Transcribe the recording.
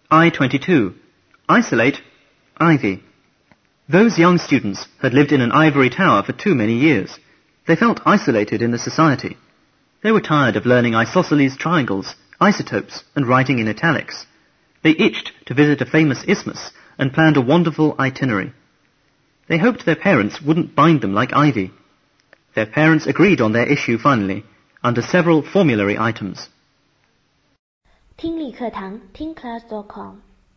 I-22. Isolate, ivy. Those young students had lived in an ivory tower for too many years. They felt isolated in the society. They were tired of learning isosceles triangles, isotopes, and writing in italics. They itched to visit a famous isthmus and planned a wonderful itinerary. They hoped their parents wouldn't bind them like ivy. Their parents agreed on their issue finally, under several formulary items. 听力课堂听class.com